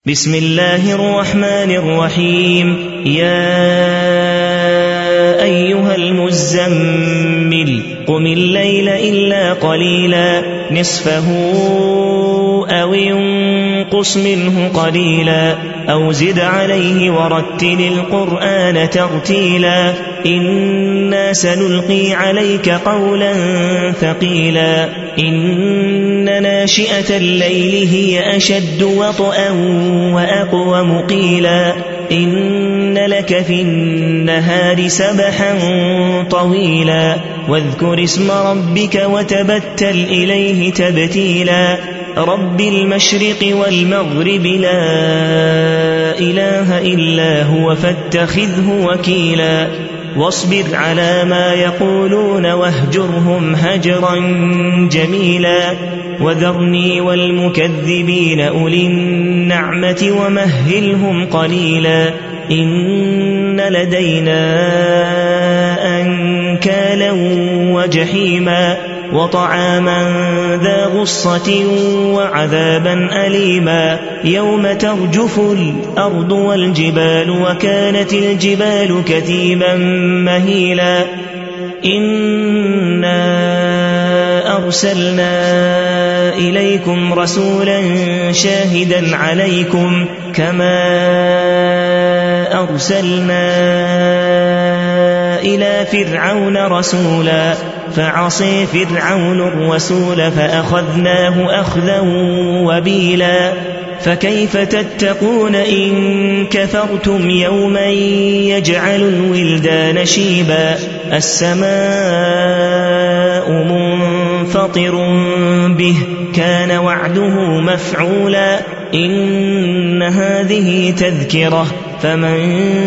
بسم الله الرحمن الرحيم. يا أيها المزمل قم الليل إلا قليلا نصفه أو انقص منه قليلا أو زد عليه ورتل القرآن ترتيلا إنا سنلقي عليك قولا ثقيلا إن ناشئة الليل هي أشد وطئا وأقوم قيلا إن لك في النهار سبحا طويلا واذكر اسم ربك وتبتل إليه تبتيلا رب المشرق والمغرب لا إله إلا هو فاتخذه وكيلا واصبر على ما يقولون واهجرهم هجرا جميلا وذرني والمكذبين أولي النعمة ومهلهم قليلا إن لدينا أنكالا وجحيما وطعاما ذا غصة وعذابا أليما يوم ترجف الأرض والجبال وكانت الجبال كثيبا مهيلا إنا أرسلنا إليكم رسولا شاهدا عليكم كما أرسلنا إلى فرعون رسولا فعصي فرعون الرسول فأخذناه أخذا وبيلا فكيف تتقون إن كفرتم يوما يجعل الولدان شيبا السماء منفطر به كان وعده مفعولا إن هذه تذكرة فمن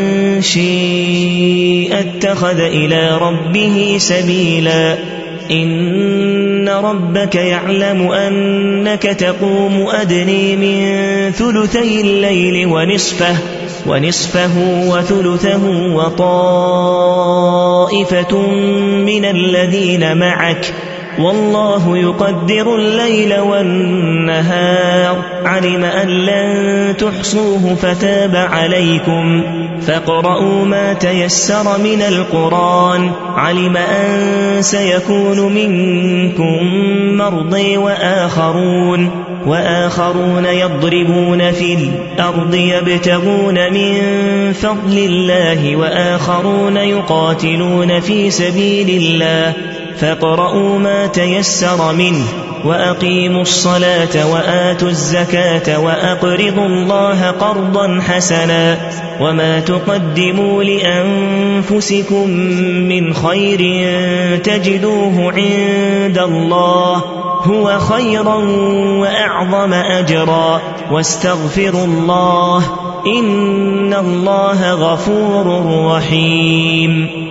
شاء اتخذ إلى ربه سبيلا إن ربك يعلم أنك تقوم أدني من ثلثي الليل ونصفه وثلثه وطائفة من الذين معك والله يقدر الليل والنهار علم أن لن تحصوه فتاب عليكم فاقرؤوا ما تيسر من القرآن علم أن سيكون منكم مرضى وآخرون يضربون في الأرض يبتغون من فضل الله وآخرون يقاتلون في سبيل الله فاقرؤوا ما تيسر منه وأقيموا الصلاة وآتوا الزكاة وأقرضوا الله قرضا حسنا وما تقدموا لأنفسكم من خير تجدوه عند الله هو خيرا وأعظم أجرا واستغفروا الله إن الله غفور رحيم.